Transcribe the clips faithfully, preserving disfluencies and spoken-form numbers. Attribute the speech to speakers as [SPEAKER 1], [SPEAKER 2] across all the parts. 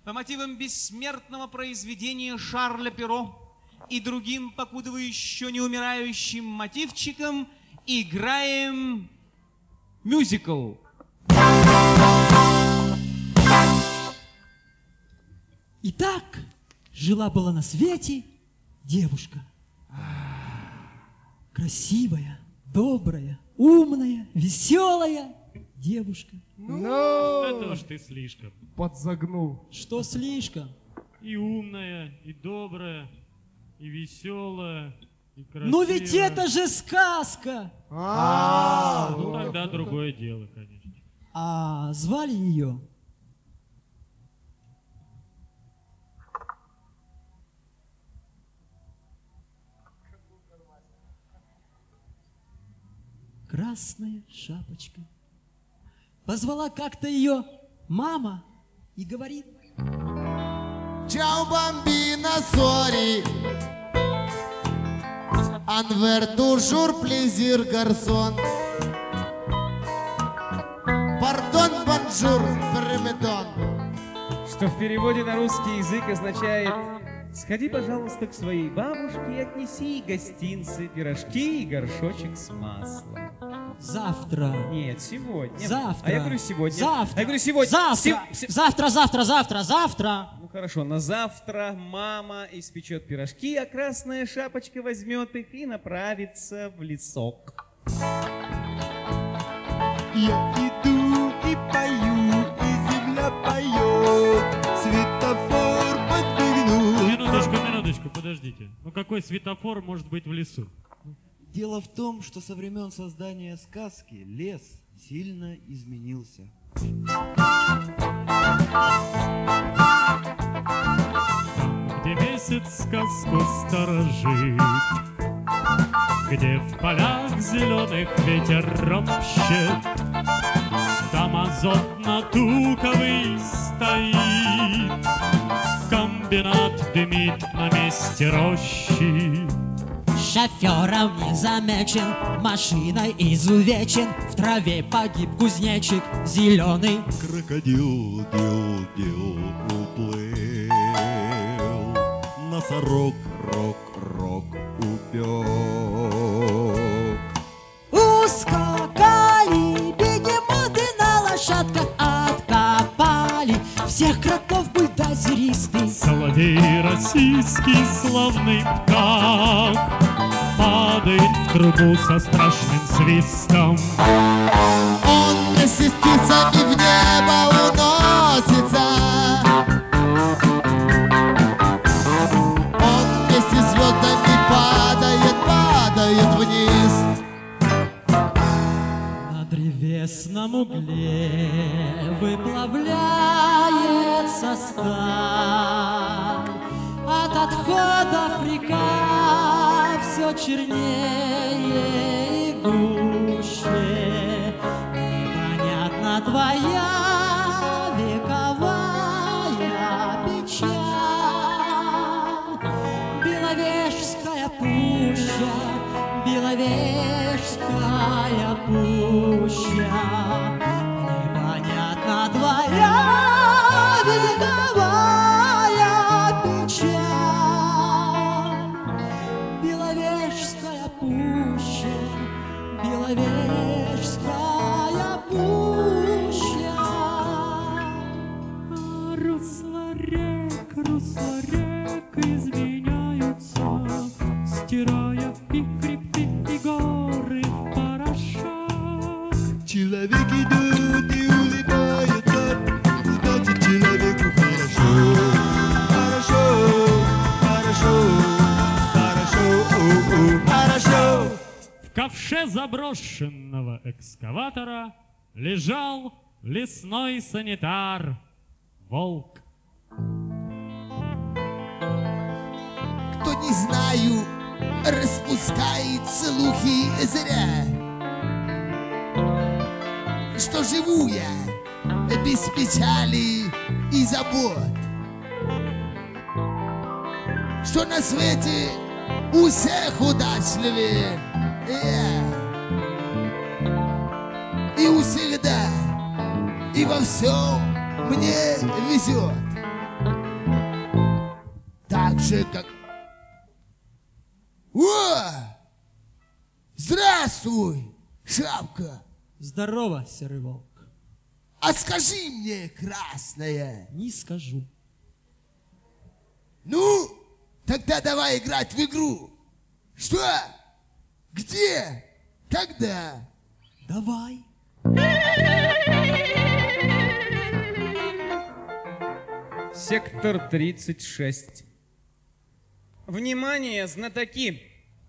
[SPEAKER 1] по мотивам бессмертного произведения Шарля Перро и другим, покудова еще не умирающим мотивчиком, играем мюзикл.
[SPEAKER 2] Итак, жила-была на свете девушка. Красивая, добрая, умная, веселая девушка.
[SPEAKER 3] Ну,
[SPEAKER 4] это уж ты слишком.
[SPEAKER 3] Подзагнул.
[SPEAKER 2] Что слишком?
[SPEAKER 4] И умная, и добрая, и веселая, и красивая.
[SPEAKER 2] Ну ведь это же сказка!
[SPEAKER 3] А,
[SPEAKER 4] Ну тогда другое дело, конечно.
[SPEAKER 2] А звали ее Красная Шапочка. Позвала как-то ее мама и говорит:
[SPEAKER 5] Ciao bambina, sorry. Envers toujours plaisir, garçon. Pardon, bonjour, permettons.
[SPEAKER 6] Что в переводе на русский язык означает: сходи, пожалуйста, к своей бабушке и отнеси ей гостинцы, пирожки и горшочек с маслом.
[SPEAKER 2] Завтра.
[SPEAKER 6] Нет, сегодня.
[SPEAKER 2] Завтра.
[SPEAKER 6] А я говорю сегодня.
[SPEAKER 2] Завтра.
[SPEAKER 6] А я говорю сегодня.
[SPEAKER 2] Завтра.
[SPEAKER 6] Се- се-
[SPEAKER 2] Завтра, завтра, завтра, завтра.
[SPEAKER 6] Ну хорошо, на завтра мама испечет пирожки, а Красная Шапочка возьмет их и направится в лесок.
[SPEAKER 5] Я иду и пою, и земля поет, светофор подмигнул.
[SPEAKER 4] Минуточку, минуточку, подождите. Ну какой светофор может быть в лесу?
[SPEAKER 7] Дело в том, что со времен создания сказки лес сильно изменился.
[SPEAKER 4] Где месяц сказку сторожит, где в полях зеленых ветер ропщет, там азот надуковый стоит, комбинат дымит на месте рощи.
[SPEAKER 2] Шофером не замечен, машиной изувечен, в траве погиб кузнечик зеленый.
[SPEAKER 7] Крокодил, дил, дил, уплыл, носорог, рок, рок, упек.
[SPEAKER 2] Ускакали бегемоты на лошадках, откопали всех кротов бульдозеристый.
[SPEAKER 4] Соловей российский славный птах падает в трубу со страшным свистом.
[SPEAKER 5] Он вместе с птицами в небо уносится. Он вместе с звездами падает, падает вниз.
[SPEAKER 2] На древесном угле выплавляется сталь. От отходов река все чернее и гуще. Непонятна твоя вековая печаль. Беловежская пуща, Беловежская пуща. Непонятна твоя вековая печаль. Беловежская пуща, Беловежская пуща.
[SPEAKER 4] Русла рек, русла рек изменяются, стирая и хребты, и горы в порошок.
[SPEAKER 7] Человек идут и улыбаются, значит человеку хорошо. Хорошо, хорошо, хорошо, у-у, хорошо.
[SPEAKER 4] В ковше заброшенного экскаватора лежал лесной санитар Волк.
[SPEAKER 5] Кто не знаю, распускает слухи зря, что живу я без печали и забот, что на свете у всех удачливее я, и у всегда, и во всем мне везет. Так же, как... О! Здравствуй, Шапка!
[SPEAKER 2] Здорово, серый волк.
[SPEAKER 5] А скажи мне, красная.
[SPEAKER 2] Не скажу.
[SPEAKER 5] Ну, тогда давай играть в игру. Что? Где? Когда?
[SPEAKER 2] Давай.
[SPEAKER 6] Сектор тридцать шесть. Внимание, знатоки!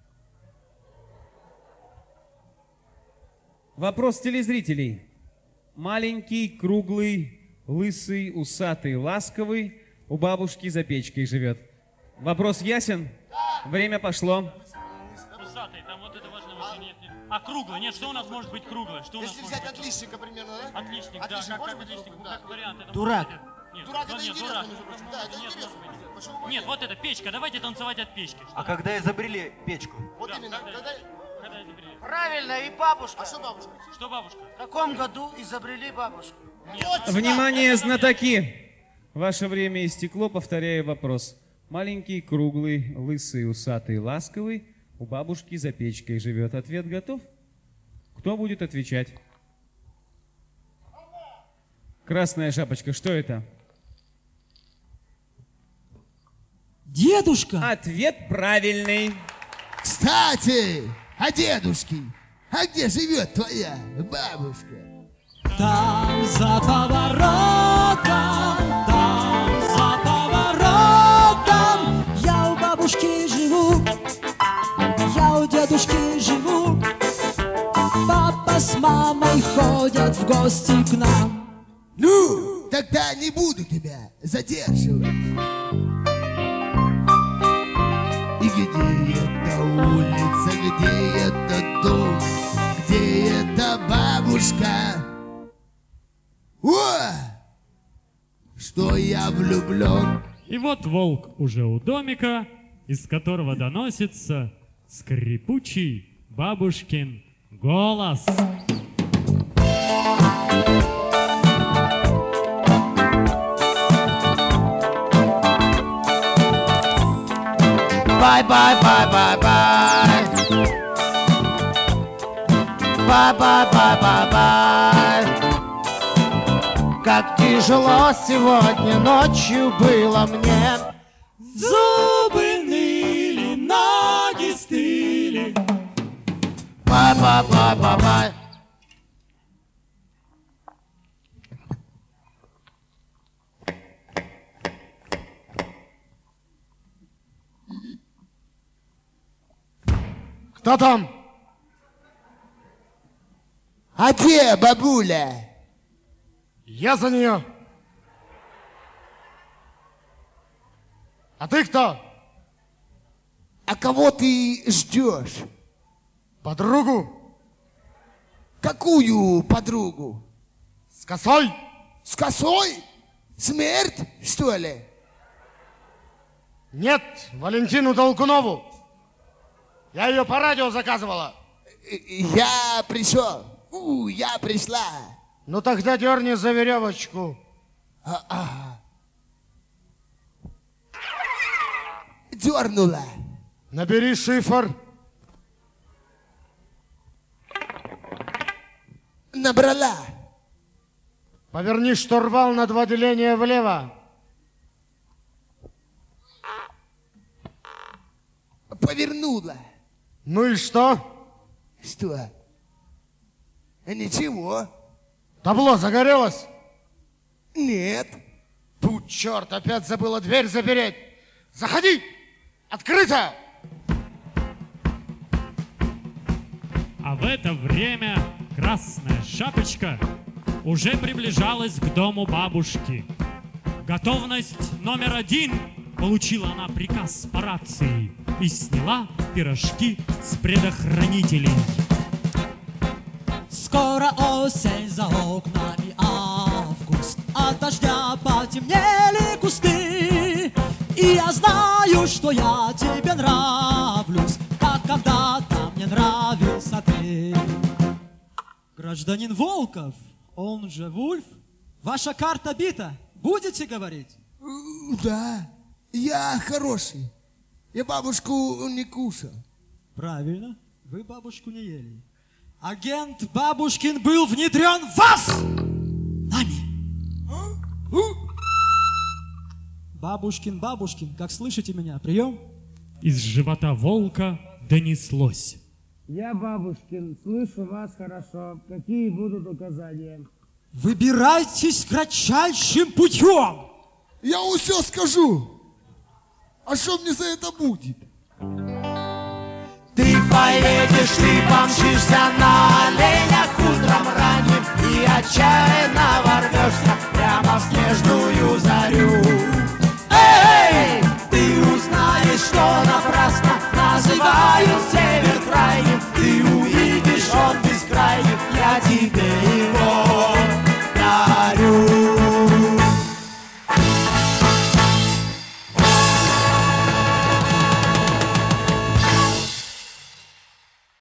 [SPEAKER 6] Вопрос телезрителей. Маленький, круглый, лысый, усатый, ласковый у бабушки за печкой живет. Вопрос ясен? Время пошло.
[SPEAKER 4] Усатый, там вот это важно вообще нет, нет. А круглый? Нет, что у нас может быть круглое? Что у нас
[SPEAKER 3] Если
[SPEAKER 4] может
[SPEAKER 3] взять
[SPEAKER 4] быть?
[SPEAKER 3] отличника примерно, да?
[SPEAKER 4] Отличник, да,
[SPEAKER 3] Отличник
[SPEAKER 4] как,
[SPEAKER 3] может
[SPEAKER 4] как
[SPEAKER 3] быть
[SPEAKER 4] отличник,
[SPEAKER 3] круглым,
[SPEAKER 4] ну,
[SPEAKER 3] да.
[SPEAKER 4] как вариант. Это
[SPEAKER 2] Дурак.
[SPEAKER 4] может быть- Нет,
[SPEAKER 3] Дурак,
[SPEAKER 4] ну,
[SPEAKER 3] это
[SPEAKER 4] нет,
[SPEAKER 3] интересно,
[SPEAKER 4] дурак.
[SPEAKER 3] между прочим.
[SPEAKER 4] Ну,
[SPEAKER 3] Да, это
[SPEAKER 4] нет,
[SPEAKER 3] интересно.
[SPEAKER 4] может быть.
[SPEAKER 3] Почему бы
[SPEAKER 4] Нет,
[SPEAKER 3] нет?
[SPEAKER 4] вот это печка, давайте танцевать от печки. Что
[SPEAKER 7] А
[SPEAKER 4] там?
[SPEAKER 7] когда изобрели печку?
[SPEAKER 3] Вот
[SPEAKER 4] Да,
[SPEAKER 3] именно,
[SPEAKER 4] когда-
[SPEAKER 3] когда...
[SPEAKER 4] Когда изобрели?
[SPEAKER 8] Правильно, и бабушка.
[SPEAKER 3] А что бабушка?
[SPEAKER 4] Что бабушка?
[SPEAKER 8] В каком году изобрели бабушку?
[SPEAKER 6] Внимание, знатоки! Ваше время истекло, повторяю вопрос. Маленький, круглый, лысый, усатый, ласковый у бабушки за печкой живет. Ответ готов? Кто будет отвечать? Красная шапочка, что это?
[SPEAKER 2] Дедушка!
[SPEAKER 6] Ответ правильный.
[SPEAKER 5] Кстати, о дедушке. А где живет твоя бабушка?
[SPEAKER 2] Там за поворотом, там за поворотом я у бабушки живу, я у дедушки живу. Папа с мамой ходят в гости к нам.
[SPEAKER 5] Ну, тогда не буду тебя задерживать. И где эта улица, где этот дом, где эта бабушка? О, что я влюблен.
[SPEAKER 4] И вот волк уже у домика, из которого доносится скрипучий бабушкин голос.
[SPEAKER 8] Бай-бай-бай-бай-бай. Бай-бай-бай-бай-бай. Как тяжело сегодня ночью было мне.
[SPEAKER 2] Зубы ныли, ноги стыли.
[SPEAKER 8] Бай-бай-бай-бай-бай.
[SPEAKER 3] Кто там?
[SPEAKER 5] А где бабуля?
[SPEAKER 3] Я за нее. А ты кто?
[SPEAKER 5] А кого ты ждешь?
[SPEAKER 3] Подругу?
[SPEAKER 5] Какую подругу?
[SPEAKER 3] С косой?
[SPEAKER 5] С косой? Смерть, что ли?
[SPEAKER 3] Нет, Валентину Толкунову. Я ее по радио заказывала.
[SPEAKER 5] Я пришел. У, я пришла.
[SPEAKER 3] Ну тогда дерни за веревочку.
[SPEAKER 5] Дернула.
[SPEAKER 3] Набери шифр.
[SPEAKER 5] Набрала.
[SPEAKER 3] Поверни штурвал на два деления влево.
[SPEAKER 5] Повернула.
[SPEAKER 3] Ну и что?
[SPEAKER 5] Что? Ничего.
[SPEAKER 3] Табло загорелось?
[SPEAKER 5] Нет.
[SPEAKER 3] Ту, черт, опять забыла дверь запереть. Заходи! Открыто!
[SPEAKER 4] А в это время Красная Шапочка уже приближалась к дому бабушки. Готовность номер один. Получила она приказ по рации и сняла пирожки с предохранителей.
[SPEAKER 2] Скоро осень, за окнами август, от дождя потемнели кусты. И я знаю, что я тебе нравлюсь, как когда-то мне нравился ты. Гражданин Волков, он же Вульф, ваша карта бита, будете говорить?
[SPEAKER 5] Да, я хороший. Я бабушку не кушал.
[SPEAKER 2] Правильно, вы бабушку не ели. Агент Бабушкин был внедрен в вас! Нами. Бабушкин, Бабушкин, как слышите меня? Прием?
[SPEAKER 4] Из живота волка донеслось.
[SPEAKER 8] Я Бабушкин, слышу вас хорошо. Какие будут указания?
[SPEAKER 2] Выбирайтесь кратчайшим путем!
[SPEAKER 5] Я все скажу. А что мне за это будет?
[SPEAKER 2] Ты поедешь, ты помчишься на оленях утром ранним и отчаянно ворвешься прямо в снежную зарю.